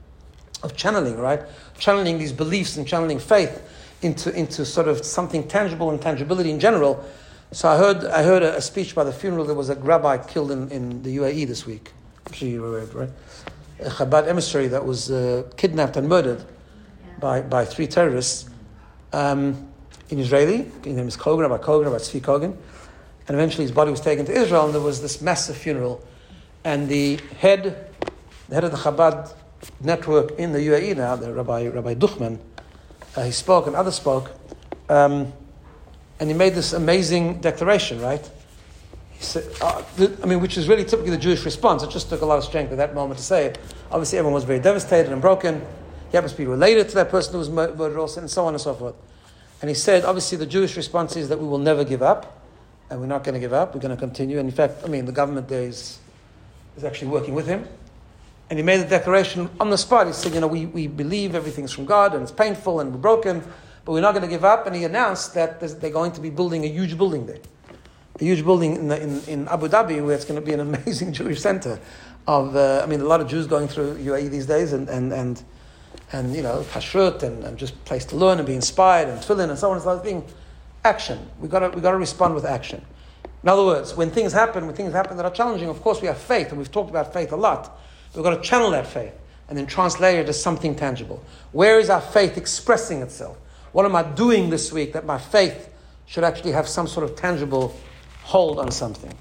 of channeling, right? Channeling these beliefs and channeling faith into, into sort of something tangible and tangibility in general. So I heard I heard a, a speech by the funeral. There was a rabbi killed in, in the U A E this week. I'm sure you were aware, right? A Chabad emissary that was uh, kidnapped and murdered yeah. by, by three terrorists um, in Israeli. His name is Kogan, Rabbi Kogan, Rabbi Tzvi Kogan. And eventually his body was taken to Israel, and there was this massive funeral. And the head, the head of the Chabad network in the U A E now, the Rabbi Rabbi Duchman, uh, he spoke and others spoke, um, and he made this amazing declaration, right? He said, uh, the, I mean, which is really typically the Jewish response. It just took a lot of strength at that moment to say it. Obviously, everyone was very devastated and broken. He happens to be related to that person who was murdered also, and so on and so forth. And he said, obviously, the Jewish response is that we will never give up, and we're not going to give up. We're going to continue. And in fact, I mean, the government there is, is actually working with him. And he made a declaration on the spot. He said, you know, we, we believe everything's from God, and it's painful, and we're broken, but we're not going to give up. And he announced that they're going to be building a huge building there. A huge building in, the, in, in Abu Dhabi, where it's going to be an amazing Jewish center of, uh, I mean, a lot of Jews going through U A E these days, and, and, and, and you know, kashrut, and, and just place to learn and be inspired, and tefillin, and so on and so on. Thing. Action. We've got to, we've got to respond with action. In other words, when things happen, when things happen that are challenging, of course we have faith, and we've talked about faith a lot. We've got to channel that faith and then translate it as something tangible. Where is our faith expressing itself? What am I doing this week that my faith should actually have some sort of tangible hold on something?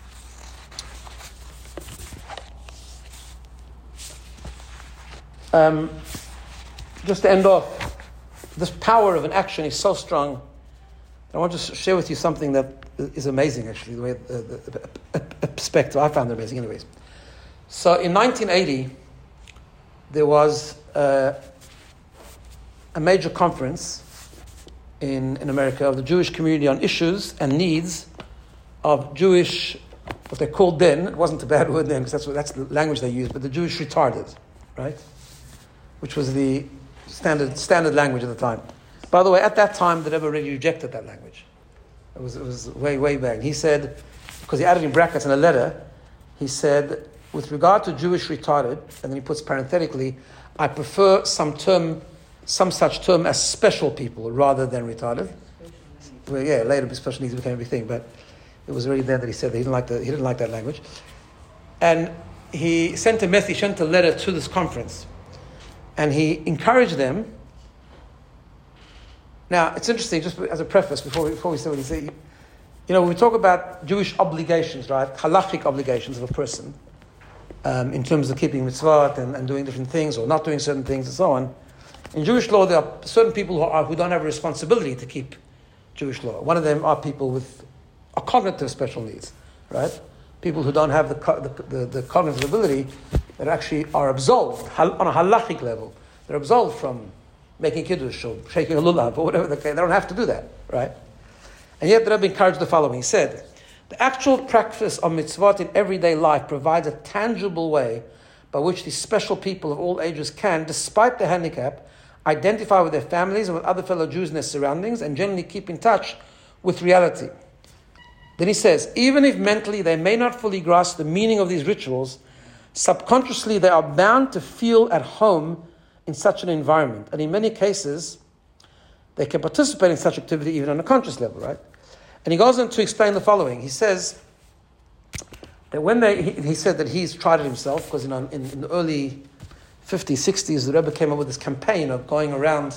Um, just to end off, this power of an action is so strong. I want to share with you something that is amazing, actually, the way the, the, the, the perspective. I found it amazing, anyways. So in nineteen eighty, there was uh, a major conference in, in America of the Jewish community on issues and needs of Jewish, what they called then, it wasn't a bad word then because that's, what, that's the language they used, but the Jewish retarded, right? Which was the standard standard language at the time. By the way, at that time, the Rebbe already rejected that language. It was, it was way, way back. He said, because he added in brackets in a letter, he said, with regard to Jewish retarded, and then he puts parenthetically, I prefer some term, some such term as special people rather than retarded. Well, yeah, later special needs became a big thing, but it was already there that he said that he didn't like the, he didn't like that language. And he sent a message, sent a letter to this conference, and he encouraged them. Now, it's interesting, just as a preface, before we, before we say what he said, you know, when we talk about Jewish obligations, right, halachic obligations of a person, um, in terms of keeping mitzvot and, and doing different things or not doing certain things and so on, in Jewish law, there are certain people who, are, who don't have a responsibility to keep Jewish law. One of them are people with a cognitive special needs, right? People who don't have the, the, the, the cognitive ability that actually are absolved on a halachic level. They're absolved from making kiddush or shaking a lulav or whatever. They don't have to do that, right? And yet the Rebbe encouraged the following. He said, the actual practice of mitzvot in everyday life provides a tangible way by which these special people of all ages can, despite their handicap, identify with their families and with other fellow Jews in their surroundings and generally keep in touch with reality. Then he says, even if mentally they may not fully grasp the meaning of these rituals, subconsciously they are bound to feel at home in such an environment. And in many cases, they can participate in such activity even on a conscious level, right? And he goes on to explain the following. He says that when they, he, he said that he's tried it himself, because in, in, in the early fifties, sixties, the Rebbe came up with this campaign of going around,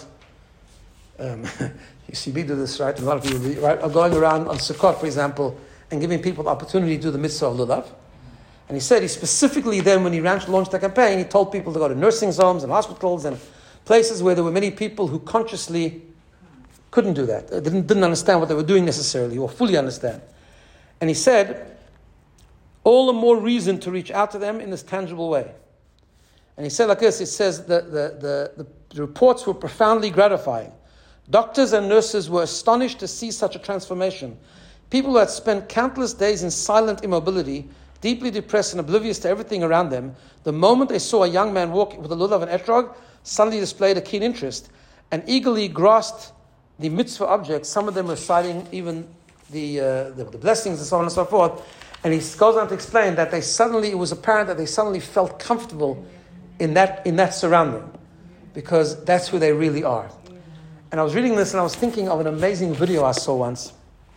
um, you see me do this, right? A lot of people do, right? Of going around on Sukkot, for example, and giving people the opportunity to do the mitzvah of lulav. And he said he specifically then, when he launched the campaign, he told people to go to nursing homes and hospitals and places where there were many people who consciously couldn't do that. They didn't, didn't understand what they were doing necessarily or fully understand. And he said, all the more reason to reach out to them in this tangible way. And he said like this, it says that the, the, the reports were profoundly gratifying. Doctors and nurses were astonished to see such a transformation. People who had spent countless days in silent immobility, deeply depressed and oblivious to everything around them, the moment they saw a young man walk with a lulav and etrog, suddenly displayed a keen interest and eagerly grasped the mitzvah objects. Some of them reciting even the, uh, the the blessings and so on and so forth. And he goes on to explain that they suddenly, it was apparent that they suddenly felt comfortable in that in that surrounding, because that's who they really are. And I was reading this and I was thinking of an amazing video I saw once,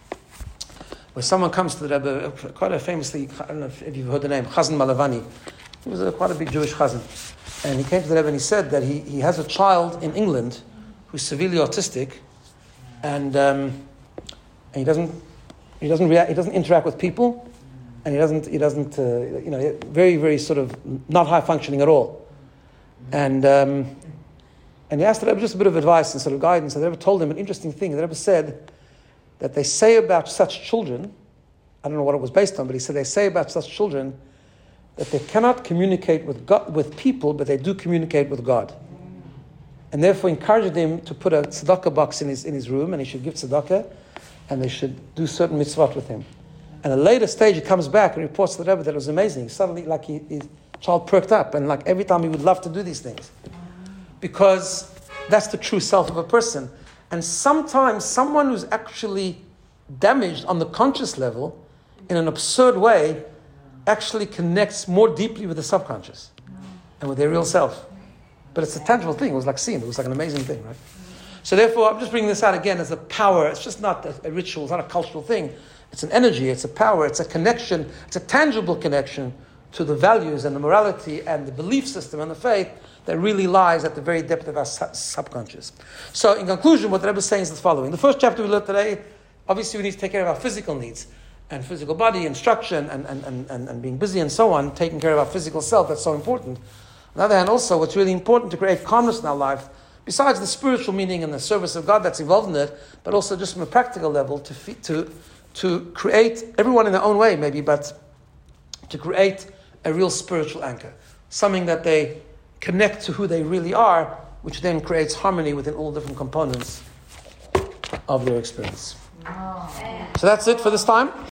where someone comes to the Rebbe, quite a famously, I don't know if you've heard the name, Chazan Malavani. He was a, quite a big Jewish Chazan. And he came to the Rebbe and he said that he, he has a child in England who's severely autistic, and um, and he doesn't he doesn't react, he doesn't interact with people, and he doesn't he doesn't uh, you know very very sort of not high functioning at all. And um, and he asked the Rebbe just a bit of advice and sort of guidance. And the Rebbe told him an interesting thing. The Rebbe said that they say about such children, I don't know what it was based on, but he said they say about such children that they cannot communicate with God, with people, but they do communicate with God. And therefore encouraged him to put a tzedakah box in his in his room, and he should give tzedakah, and they should do certain mitzvot with him. And at a later stage, he comes back and reports to the Rebbe that it was amazing. Suddenly, like he, his child perked up, and like every time he would love to do these things, because that's the true self of a person. And sometimes someone who's actually damaged on the conscious level, in an absurd way, actually connects more deeply with the subconscious and with their real self. But it's a tangible thing. It was like seeing. It was like an amazing thing, right? So therefore, I'm just bringing this out again as a power. It's just not a, a ritual. It's not a cultural thing. It's an energy. It's a power. It's a connection. It's a tangible connection to the values and the morality and the belief system and the faith that really lies at the very depth of our su- subconscious. So in conclusion, what the Rebbe is saying is the following. The first chapter we learned today, obviously we need to take care of our physical needs and physical body and structure and, and, and, and, and being busy and so on, taking care of our physical self. That's so important. On the other hand, also, what's really important to create calmness in our life, besides the spiritual meaning and the service of God that's involved in it, but also just from a practical level, to fe- to to create, everyone in their own way maybe, but to create a real spiritual anchor, something that they connect to who they really are, which then creates harmony within all different components of their experience. So that's it for this time.